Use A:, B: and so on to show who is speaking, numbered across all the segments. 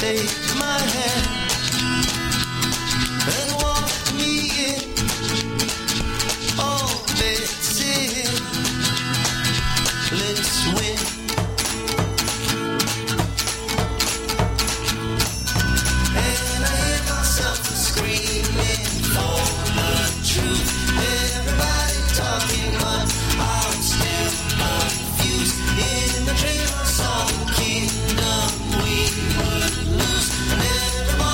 A: take my hand and walk me in. Oh, Betsy, let's win. And I hear myself screaming for the truth. Everybody talking, but I'm still confused. In the dream I saw the kingdom we would lose. And everybody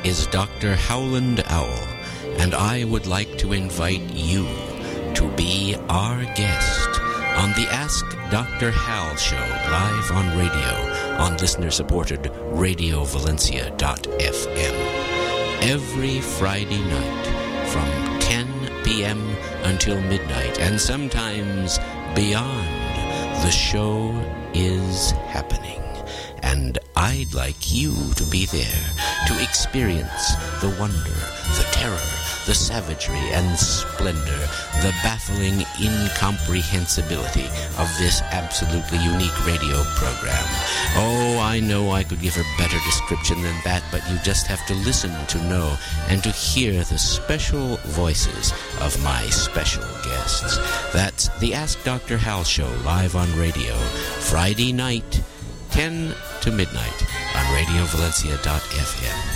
B: is Dr. Howland Owl, and I would like to invite you to be our guest on the Ask Dr. Hal show live on radio on listener-supported RadioValencia.fm every Friday night from 10 p.m. until midnight, and sometimes beyond. The show is happening, and I'd like you to be there to experience the wonder, the terror, the savagery and splendor, the baffling incomprehensibility of this absolutely unique radio program. Oh, I know I could give a better description than that, but you just have to listen to know and to hear the special voices of my special guests. That's the Ask Dr. Hal show live on radio, Friday night, 10 to midnight on RadioValencia.fm.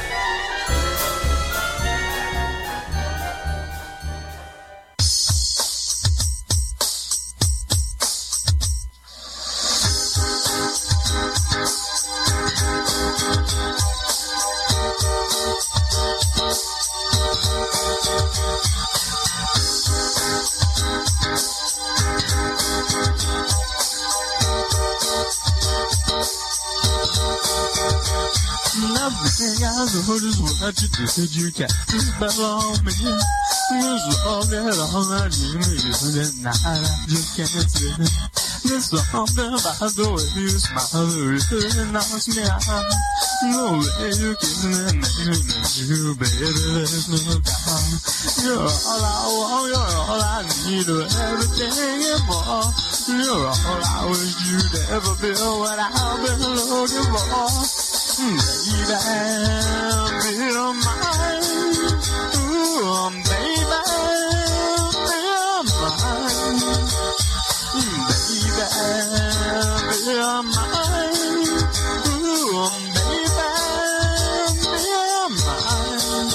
C: Just what you did, you can't spell on me. This all that all I need is that I just can't see it. There's something about the way you smile that really knocks me out. No way you can make you, baby, there's no doubt. You're all I want, you're all I need, everything and more. You're all I wish you'd ever be, what I've been looking for. Baby, be mine. Ooh, baby, be mine. Baby, be mine. Ooh, baby, be mine.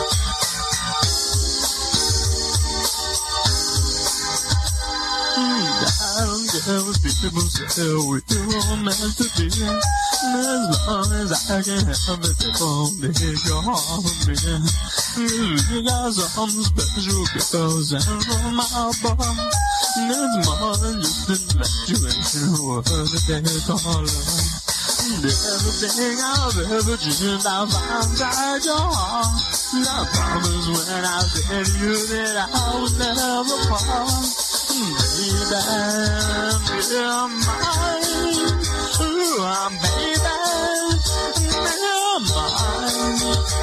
C: I don't care what people say, we were meant to be. As long as I can help it, they won't take your heart from me. You got some special girls and from my boy. There's more than just infatuation, what they call love. Everything I've ever dreamed I'll find inside your heart. I promise when I said to you that I would never part. Baby, you're mine. Ooh, I'm baby, you're mine.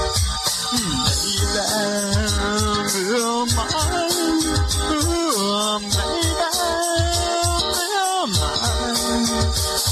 C: Baby, you're mine. Ooh, baby, you're mine.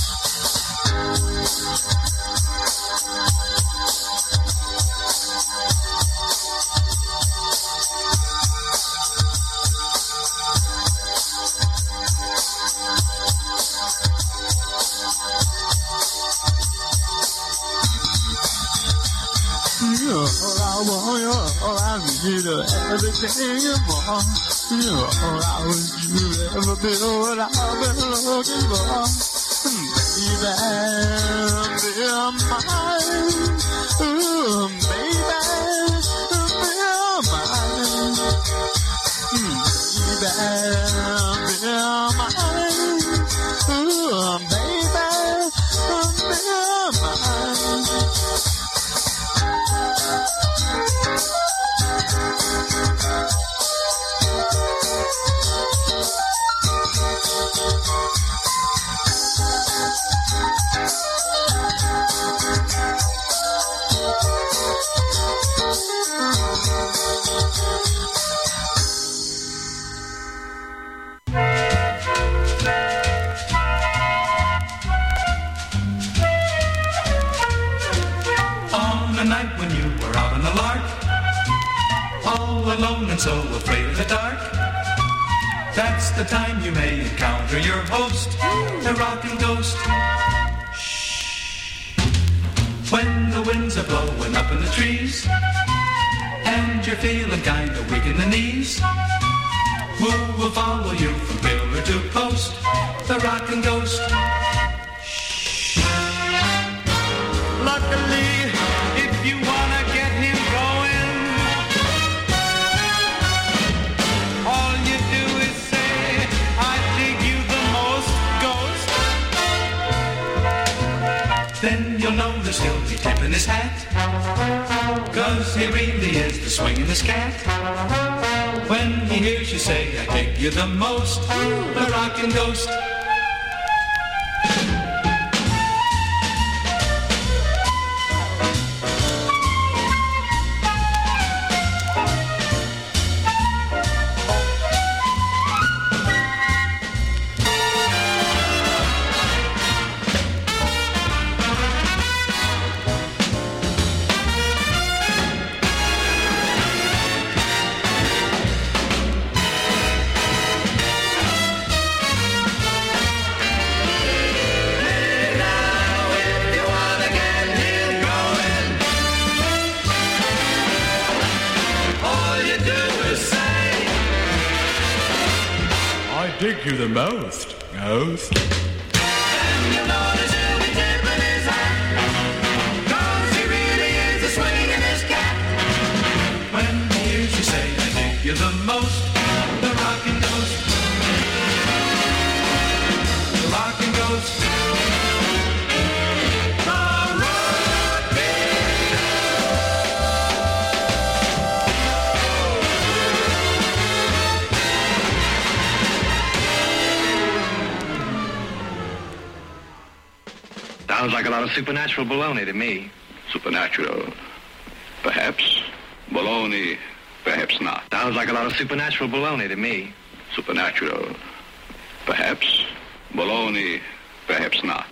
C: You're all I want, you're all I need, everything and more. You're all I wish you'd ever be, what I've been looking for. Baby, be mine. Ooh, baby, be mine. Baby, be mine. Ooh, baby, be mine.
D: Alone and so afraid of the dark, that's the time you may encounter your host, the rocking ghost. Shh. When the winds are blowing up in the trees and you're feeling kind of weak in the knees, who will follow you from pillar to post, the rocking ghost. Shh. Luckily, if you wanna he'll still be tipping his hat. 'Cause he really is the swingin'est cat. When he hears you say, I dig you the most, the rockin' ghost.
E: Dig you the most, ghost.
D: And you'll notice he'll be tipping his hat, 'cause he really is the swingin'est cat. When he hears you say, I dig you the most, the rockin' ghost. The rockin' ghost.
F: Sounds like a lot of supernatural baloney to me.
G: Supernatural, perhaps. Baloney, perhaps not.
F: Sounds like a lot of supernatural baloney to me.
G: Supernatural, perhaps. Baloney, perhaps not.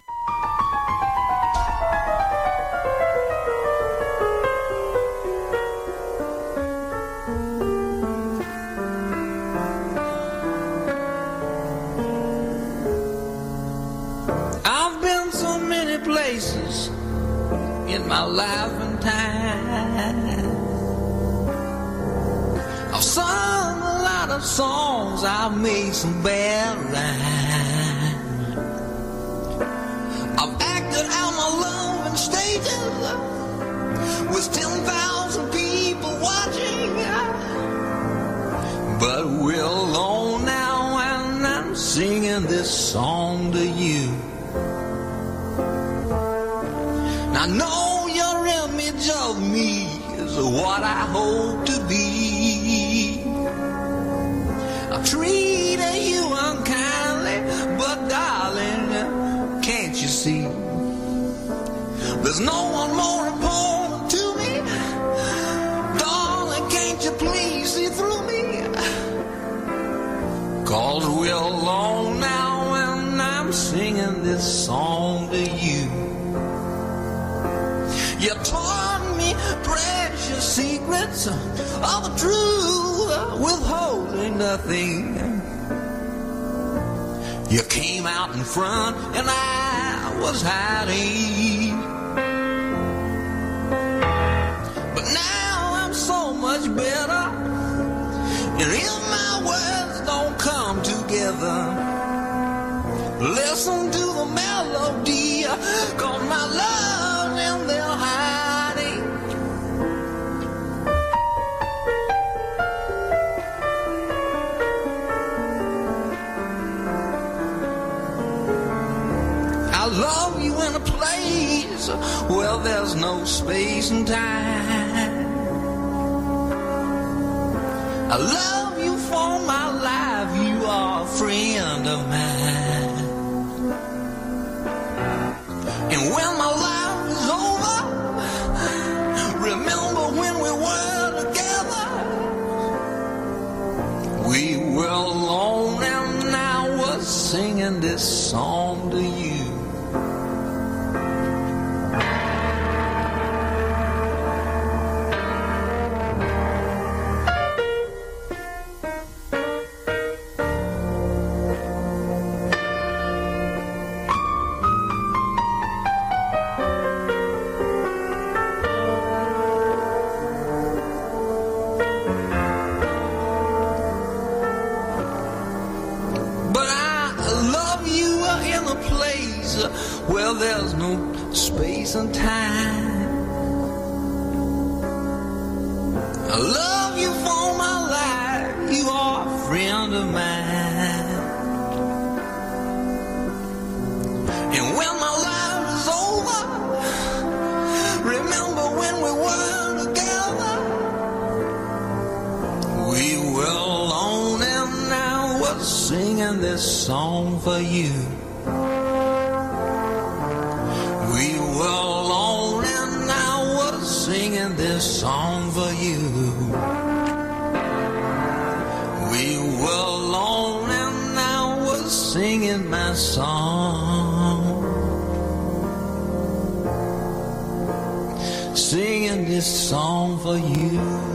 A: Places in my life and time. I've sung a lot of songs, I've made some bad rhymes. I've acted out my love in stages with 10,000 people watching. But we're alone now and I'm singing this song to you. I know your image of me is what I hope to be. I treated you unkindly, but darling, can't you see? There's no one more important to me. Darling, can't you please see through me? 'Cause we're alone now and I'm singing this song to you. You taught me precious secrets of the truth, withholding nothing. You came out in front and I was hiding. But now I'm so much better, and if my words don't come together, listen to the melody, 'cause my love's in there hiding. I love you in a place where there's no space and time. I love you for my life, you are a friend of mine. And when my life is over, remember when we were together. We were alone and I was singing this song to you. Well, there's no space and time. I love you for my life, you are a friend of mine. And when my life is over, singing this song for you. We were alone and I was singing this song for you. We were alone and I was singing my song. Singing this song for you.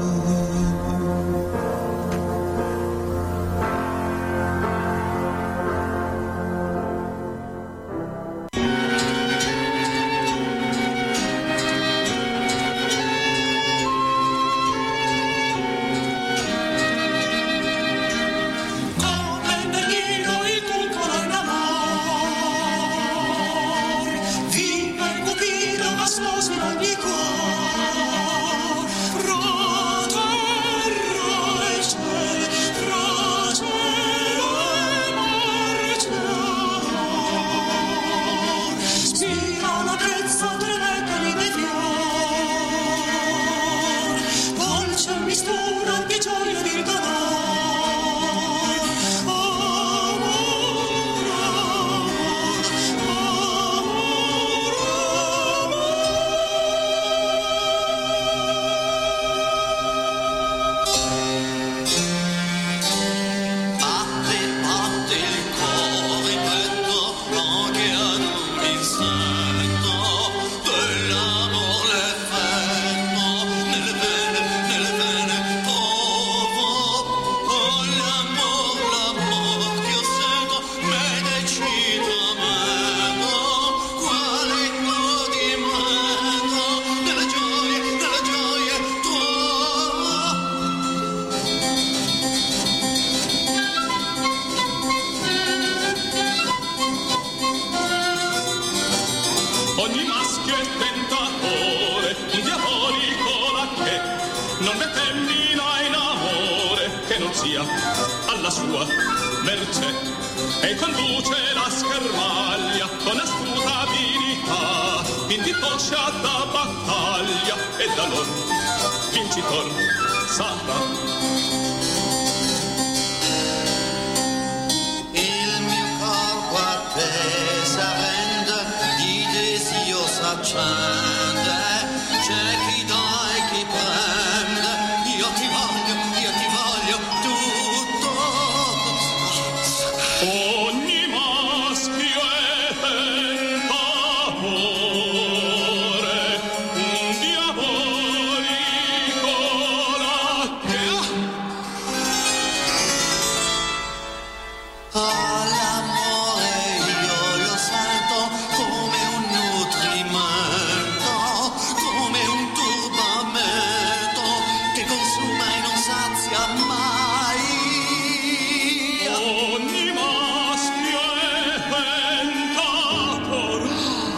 H: Alla sua mercé e conduce la schermaglia con astuta abilità in dispocciata battaglia e da loro vincitor sarà.
A: Il mio corpo a te s'arrende, di desio s'accende, c'è chi dà e chi prende, io ti voglio tutto.
H: Ogni maschio è tentatore, un diabolico latte.
A: All'amore io lo sento come un nutrimento, come un turbamento che consuma e non sazia mai.
H: Ogni maschio è tentatore.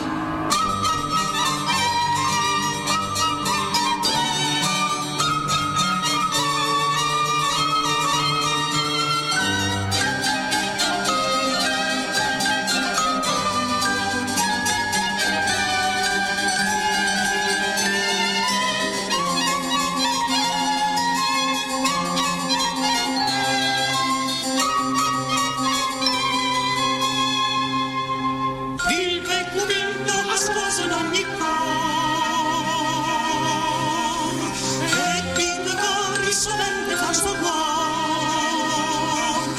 D: Vive e convinto a sposo in ogni cor, e chi ne corri sovente fa il suo cuor.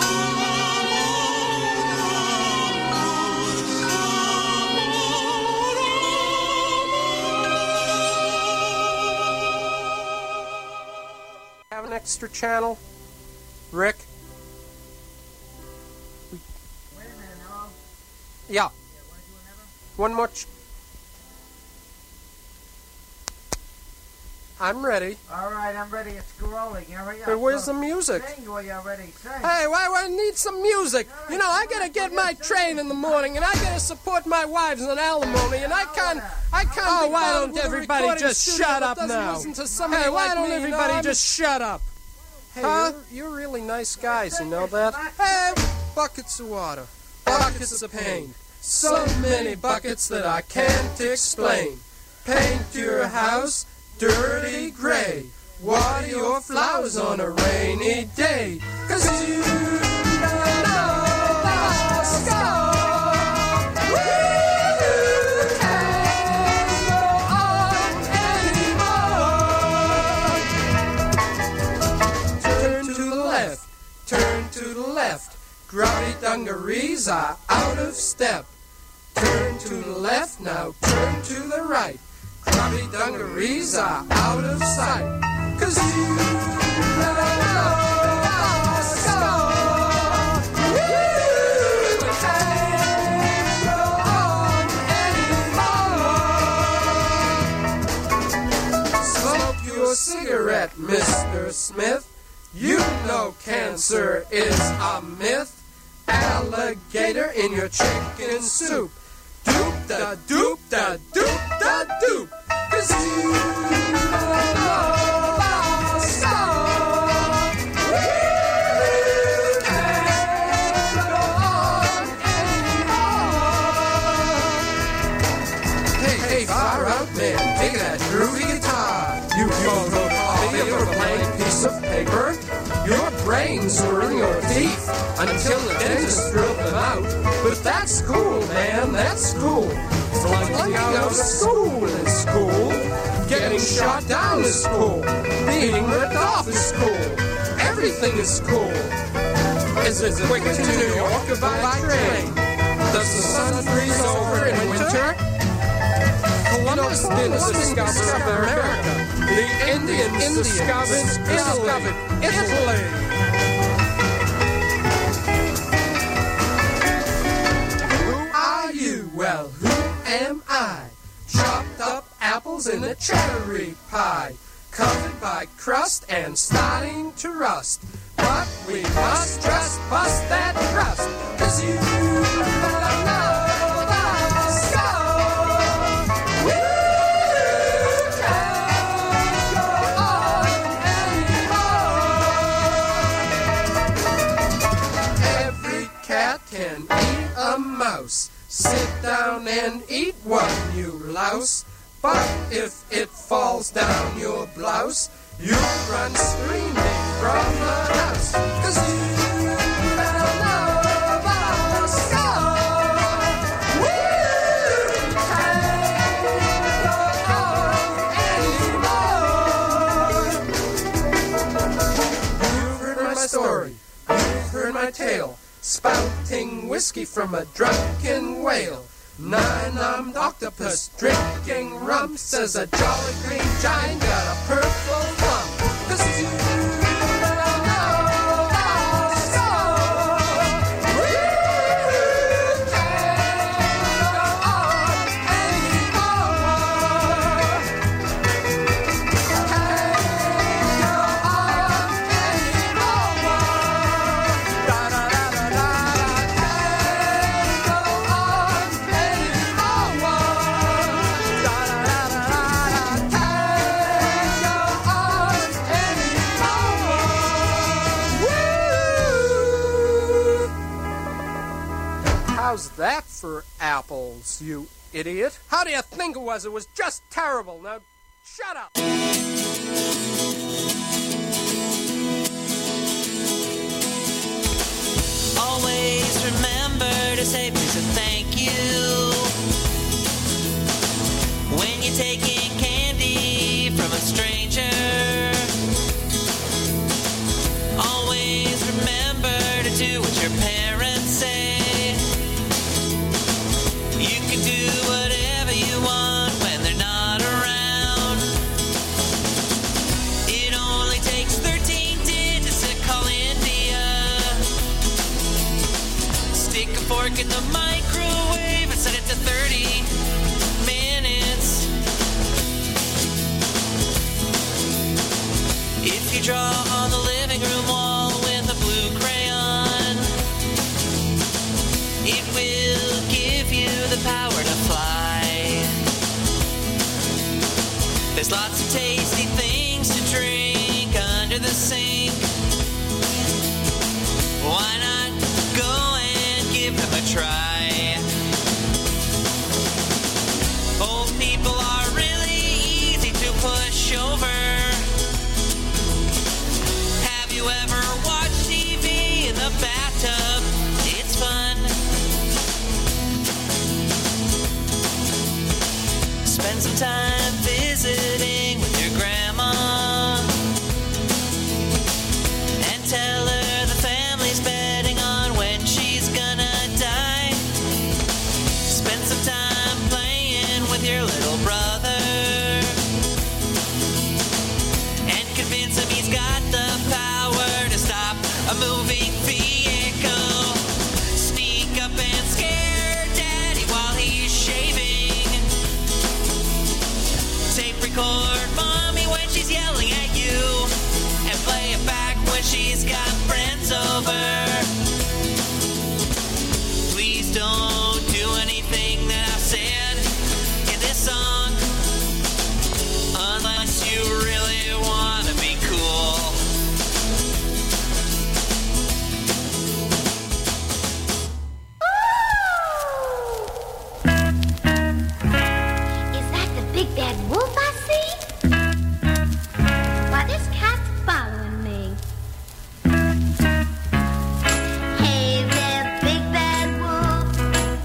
I: Have an extra channel, Rick?
J: Wait a minute, hello?
I: Yeah.
J: Want to do another?
I: One more. I'm ready.
J: All right, I'm ready. It's rolling. Hurry up.
I: Hey, where's the music?
J: Sing while you're ready. Sing.
I: Hey, why I need some music? You know, I gotta get my train in the morning, and I gotta support my wives on alimony, and I can't. Oh, why don't everybody just shut up now? Hey, why don't everybody just shut up? Hey, you're really nice guys, you know that? Hey, buckets of water, buckets of pain, so many buckets that I can't explain. Paint your house dirty gray, water your flowers on a rainy day, 'cause you don't know dungarees are out of step. Turn to the left, now turn to the right. Grubby dungarees are out of sight. 'Cause you never know our score. You can't go on anymore. Smoke your cigarette, Mr. Smith. You know cancer is a myth. Alligator in your chicken soup. Doop-da-doop-da-doop-da-doop. 'Cause you never know our score. You can't go on anymore. Hey, far out man, take that groovy guitar. You photocopy of a blank piece of paper. Your brains are in your teeth until the dentist drilled them out. But that's cool, man, that's cool. Flunking out of school is cool. Getting shot down is cool. Being ripped off is cool. Everything is cool. Is it quick to New York or by train? Does the sun freeze over in winter? Columbus didn't discover America. The Indians discovered Italy. Who are you? Well, who am I? Chopped up apples in a cherry pie, covered by crust and starting to rust. But we must just bust that crust, 'cause you never know the score. You can't go on anymore. Every cat can eat a mouse. Sit down and eat one, you louse. But if it falls down your blouse, you'll run screaming from the house. 'Cause you never know the score. You can't go on anymore. You've heard my story, you've heard my tale, spouting whiskey from a drunken whale. Nine-armed octopus drinking rum, says a jolly green giant got a purple plum. 'Cause you never know the score. You can't go on anymore. Can't go on anymore. Da-da-da-da-da. Can't go on How's that for apples, you idiot? How do you think it was? It was just terrible. Now, shut up.
K: Always remember to say please and thank you when you're taking candy from a stranger. Always remember to do what your parents say. You can do whatever you want when they're not around. It only takes 13 digits to call India. Stick a fork in the microwave and set it to 30 minutes. If you draw on the living room wall with a blue crayon, it will give you the power to fly. There's lots of tasty things to drink under the sink. Why not go and give them a try? Old people are really easy to push over. Have you ever watched TV in the bathtub? It's fun. Spend some time visiting with your grandma and tell her the family's betting on when she's gonna Please don't do anything that I've said in this song unless you really want to be cool.
L: Is that the big bad wolf I see? Why, this cat's following me. Hey there, big bad wolf.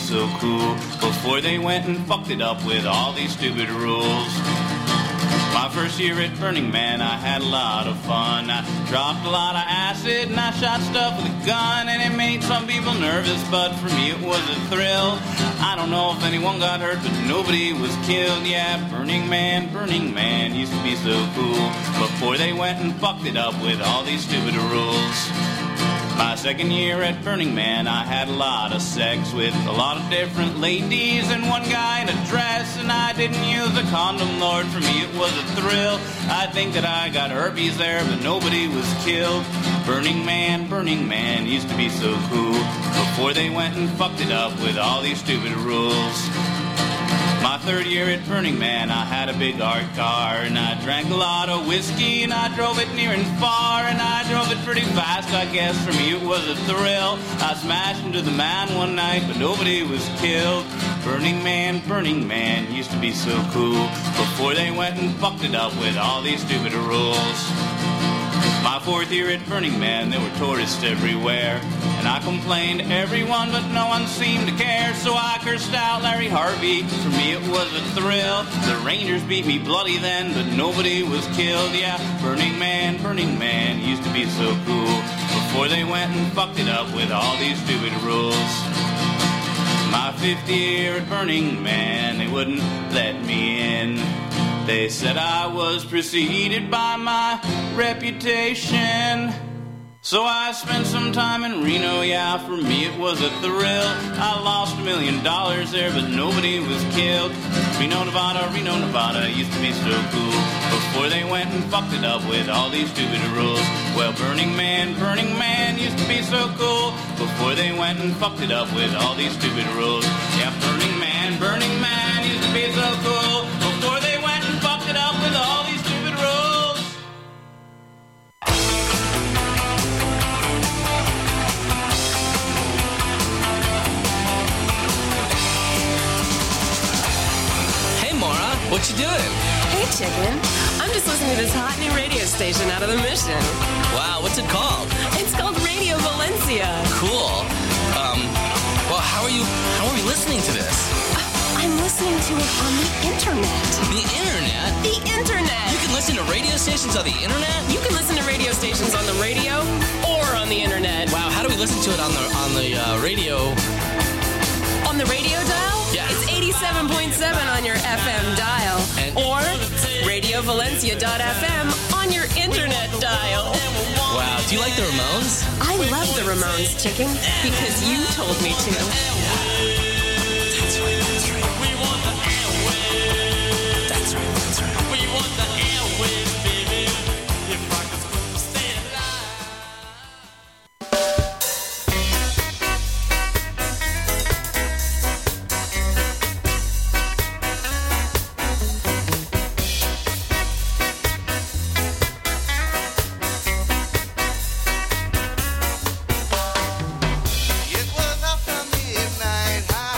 M: so cool before they went and fucked it up with all these stupid rules. My first year at Burning Man, I had a lot of fun. I dropped a lot of acid and I shot stuff with a gun, and it made some people nervous, but for me it was a thrill. I don't know if anyone got hurt, but nobody was killed. Yeah, Burning Man used to be so cool before they went and fucked it up with all these stupid rules. My second year at Burning Man, I had a lot of sex with a lot of different ladies and one guy in a dress, and I didn't use a condom, Lord, for me it was a thrill. I think that I got herpes there, but nobody was killed. Burning Man used to be so cool before they went and fucked it up with all these stupid rules. My third year at Burning Man, I had a big art car, and I drank a lot of whiskey, and I drove it near and far, and I drove it pretty fast. I guess for me it was a thrill. I smashed into the man one night, but nobody was killed. Burning Man used to be so cool before they went and fucked it up with all these stupid rules. My fourth year at Burning Man, there were tourists everywhere, and I complained to everyone, but no one seemed to care. So I cursed out Larry Harvey. For me it was a thrill. The Rangers beat me bloody then, but nobody was killed. Yeah, Burning Man used to be so cool before they went and fucked it up with all these stupid rules. My fifth year at Burning Man, they wouldn't let me in. They said I was preceded by my reputation. So I spent some time in Reno, yeah, for me it was a thrill. I lost $1 million there, but nobody was killed. Reno, Nevada used to be so cool before they went and fucked it up with all these stupid rules. Well, Burning Man used to be so cool before they went and fucked it up with all these stupid rules. Yeah, Burning Man used to be so cool before they went and fucked it up with all these stupid rules.
N: What you doing?
O: Hey, chicken. I'm just listening to this hot new radio station out of the Mission.
N: Wow, what's it called?
O: It's called Radio Valencia.
N: Cool. Well, how are we listening to this?
O: I'm listening to it on the internet.
N: The internet?
O: The internet.
N: You can listen to radio stations on the internet?
O: You can listen to radio stations on the radio or on the internet.
N: Wow, how do we listen to it on the radio?
O: On the radio dial?
N: Yeah.
O: It's 87.7 on your FM dial. Or RadioValencia.fm on your internet dial.
N: Wow, do you like the Ramones?
O: I love the Ramones, chicken, because you told me to.
N: That's right.
H: We want the airwaves.
N: That's right.
H: We want the airwaves, baby. If rockers will stay alive.
P: It was after midnight.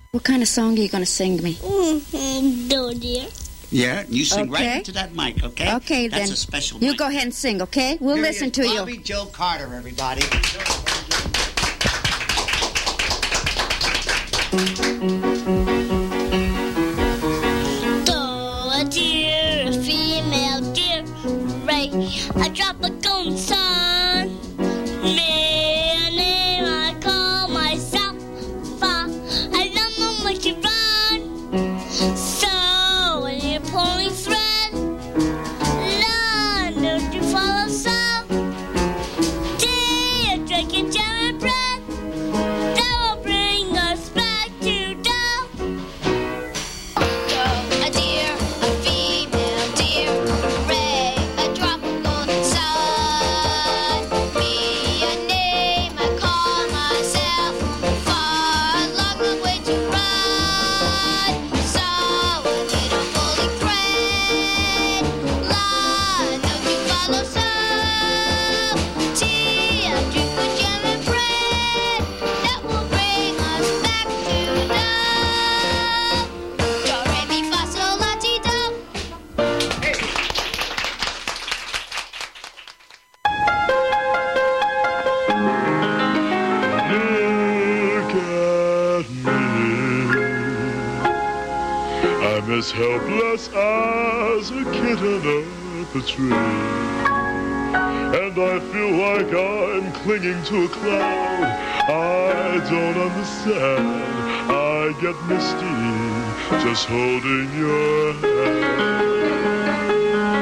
P: What kind of song are you going to sing me?
Q: No, dear.
R: Yeah, you sing right
P: Okay.
R: into that mic, okay?
P: Okay, then.
R: That's a special
P: You
R: mic.
P: go ahead and sing, okay? We'll
R: Here
P: listen
R: is
P: to you.
R: Bobby Joe Carter, everybody.
Q: Oh, dear, a female deer, right? I drop a golden sun. Me a name I call myself. I don't know much to run. So when you're pulling thread, Lord, don't you follow so? Dear, drinking jam and bread, that will bring us back to dough.
S: A deer, a female deer, ray, a drop of golden sun. Me a name I call myself, far long way to run. So a little pulling thread, Lord, don't you follow so? Tea, I drink with jam and bread, that will bring us back to love. Do, re, mi, fa, sol, la, ti, do.
C: Look at me. I'm as helpless as a kitten up a tree. And I feel like I'm clinging to a cloud. I don't understand. I get misty just holding your hand.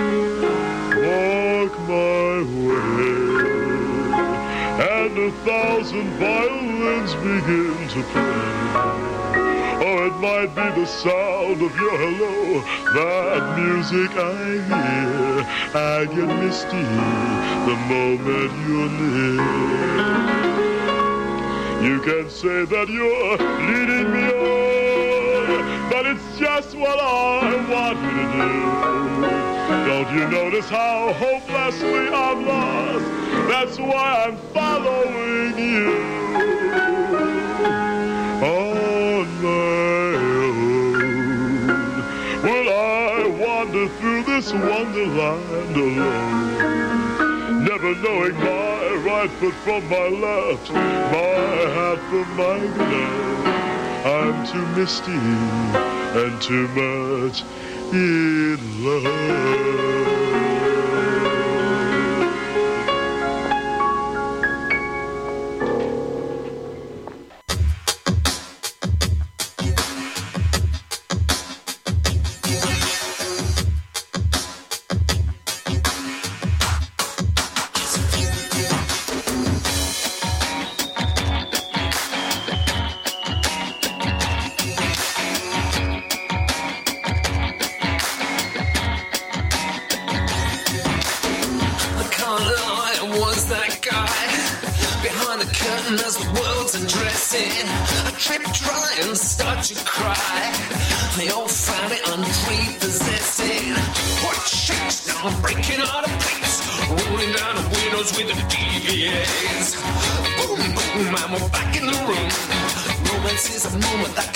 C: Walk my way, and 1,000 violins begin to play. Oh, it might be the sound of your hello, that music I hear. I get misty the moment you're near. You can say that you're leading me on, but it's just what I want you to do. Don't you notice how hopelessly I'm lost? That's why I'm following you. On my own, will I wander through this wonderland alone? Never knowing my right foot from my left, my hat from my glove. I'm too misty and too much in love.
A: I can't lie, I was that guy behind the curtain as the world's undressing. I trip dry and start to cry. They all found it unprepossessing. What shakes now? I'm breaking out of place, rolling down the windows with the DVAs. Boom, boom, and we're back in the room. Romance is a moment that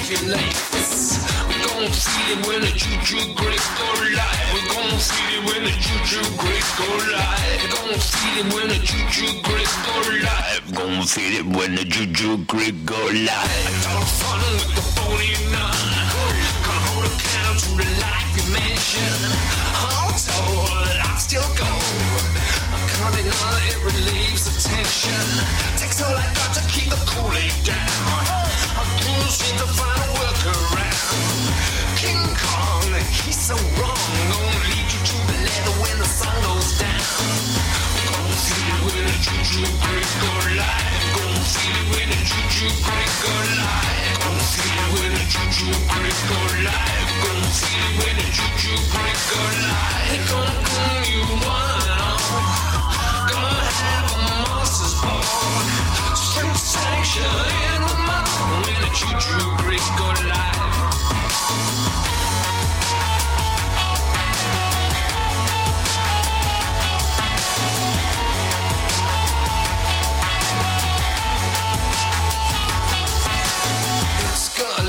A: coagulates. We're gonna feel it when the juju grapes go live. We're gonna feel it when the juju grapes go live. We're gonna feel it when the juju grapes go live. Gonna feel it when the juju grapes go live. I don't fun with the bony nun. Gonna hold a candle to the life you mentioned. All told, I'm still gold. I can't deny it relieves the tension. Takes all I got to keep the Kool-Aid down. I can't seem to find a workaround. King Kong, he's so wrong. Gonna lead you to the leather when the sun goes down. Gonna feel it when the juju break go live. Gonna feel it when the juju break go live. Gonna feel it when the juju break go live. Gonna feel it when the juju break go live. They're gonna boom you one and all. Gonna have a monster's ball. Spring sanction in the mountain when the juju break go live. It's got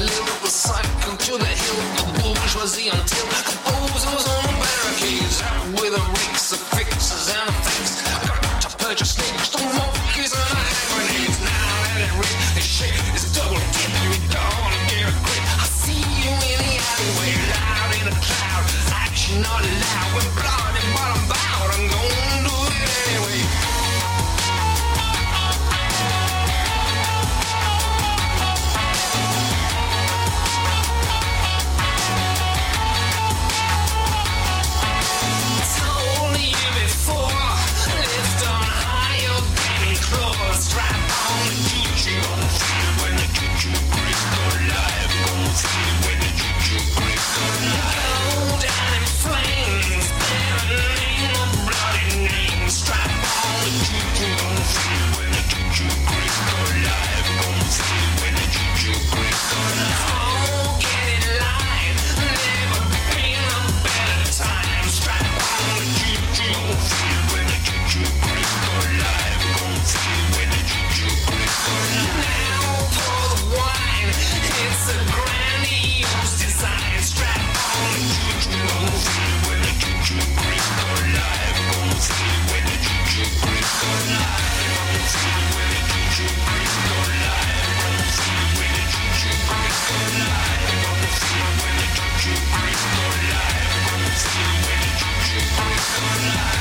A: feel it when the juju break go live. Now pour the wine, it's a grandiose design. Strap on the juju, gonna feel it when the juju break go live. Gonna feel it when the juju break go live. Gonna feel it when the juju break go live. Gonna feel it when the juju break go live. Gonna feel it when the juju break go live. Gonna feel it when the juju break go live.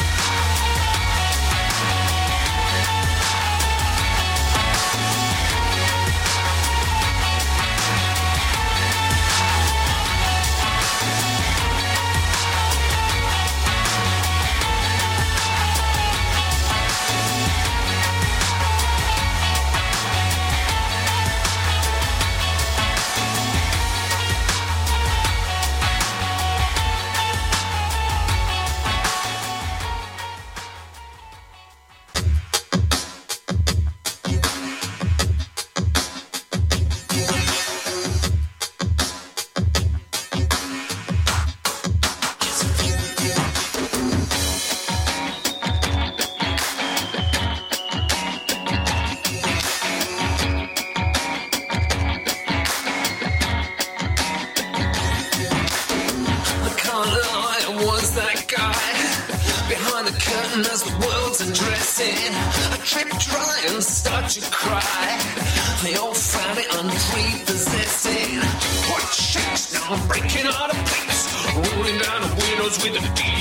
A: As the world's undressing, I trip dry and start to cry. They all found it unprepossessing. What shakes now? I'm breaking out of place, rolling down the windows with the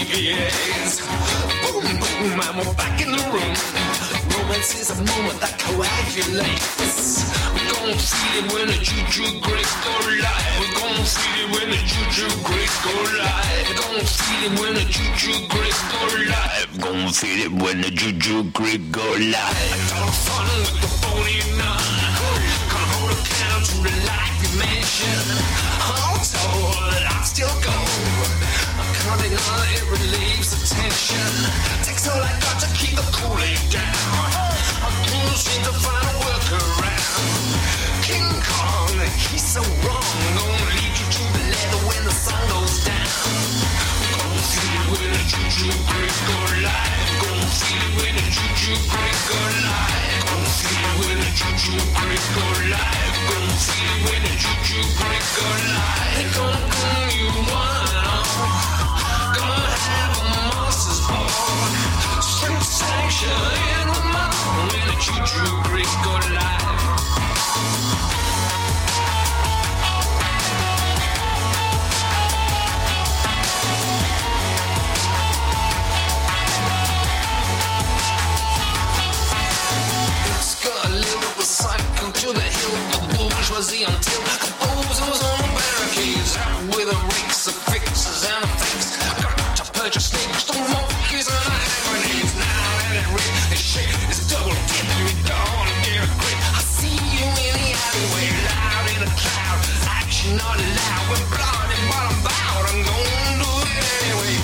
A: DVAs. Boom, boom, and we're back in the room. Romance is a moment that coagulates. We're gonna feel it when the juju break go live. We're gonna feel it when the juju break go live. We're gonna feel it when the juju break go live. Gonna feel it when the juju break go live. I got fun with the phony nun. Gonna hold a candle to the life you mentioned. All told, I still go. I'm counting on it relieves the tension. Takes all I got to keep the cooling down. I can't seem to find a workaround. King Kong, he's so wrong. Gonna lead you to the leather when the sun goes down. Gonna feel it when the juju break go live. Gonna feel it when the juju break go live. Gonna feel it when the juju break go live. Gonna feel it when the juju break go live. They're gonna boom you one. Gonna have a monster's ball. Straight sanction in the mouth when the juju break go live. Cycle to the hill of bourgeoisie until composers on the barricades out with the rakes of fixes and effects. Got to purchase sneakers, the monkeys and the grenades. Now that it rip, they shake, it's double dip, you don't get a grip. I see you in the alleyway, loud in the cloud, action not allowed. We're blinded but I'm bowed, I'm gonna do it anyway.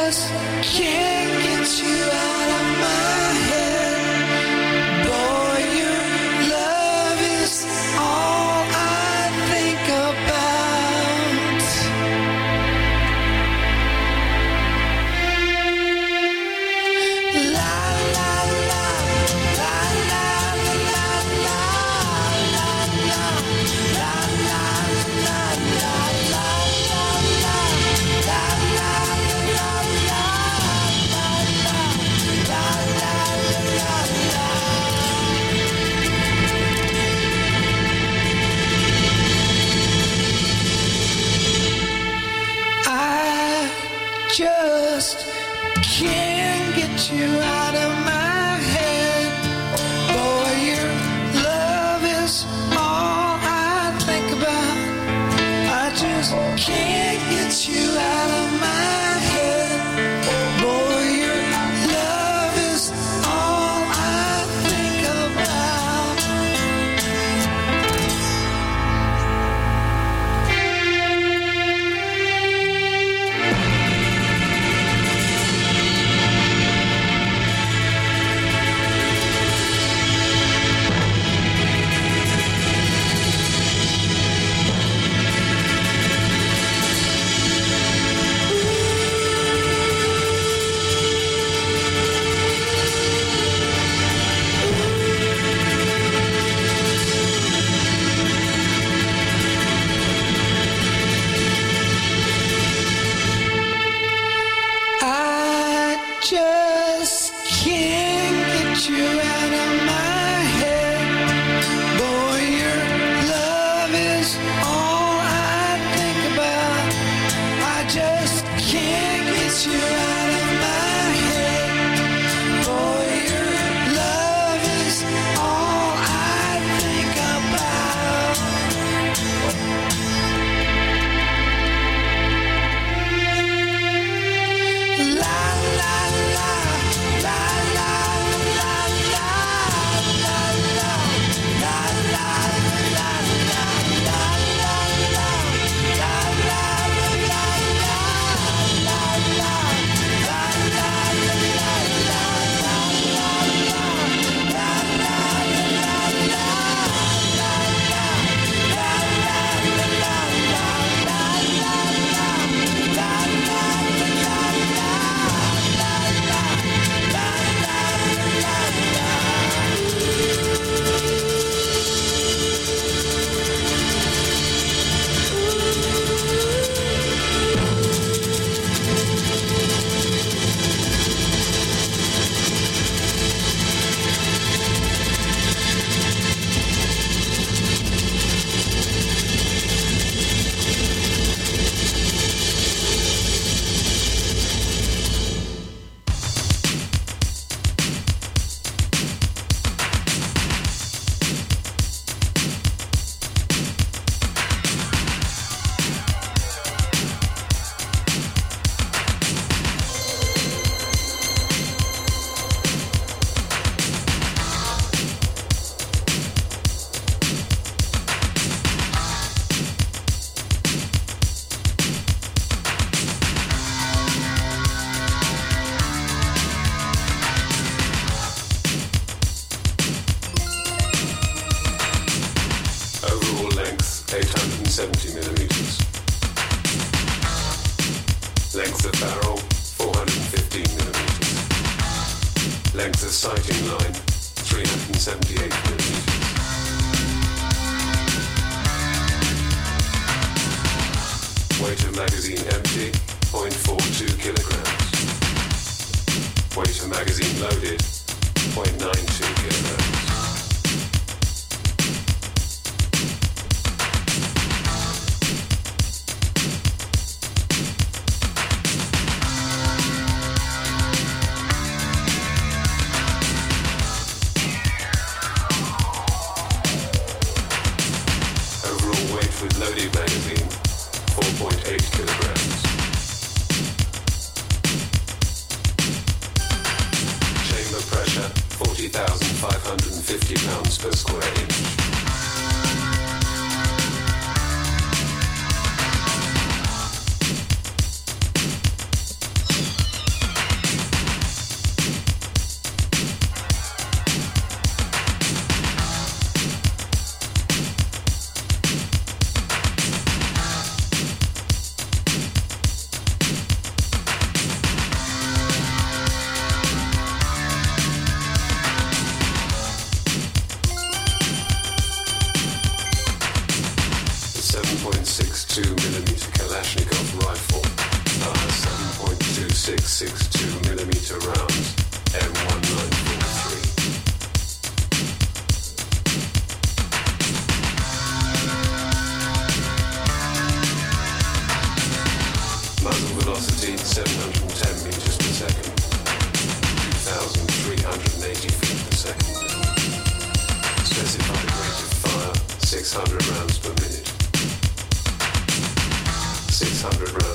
A: just can't get you out of my head. Boy, your love is all I think about. La la la, la la la la la la la la la la la la. Just can't get you out of my head. Boy, your love is all I think about. I just can't get you out of my head. Boy, your love is all I think about. I just can't get you out of my head. Boy, your love is all I think about. I just can't get you out of my head. Boy, your love is all I think about. La la la la la la la la la la la la
T: Overall length 870 millimeters. Length of barrel 415 millimeters. Length of sighting line 378 millimeters. Weight of magazine empty 0.42 kilograms. Weight of magazine loaded 0.92 kilograms. With loaded magazine, 4.8 kilograms. Chamber pressure, 40,550 pounds per square inch. speed 710 meters per second. 2,380 feet per second. Specified rate of fire 600 rounds per minute. 600 rounds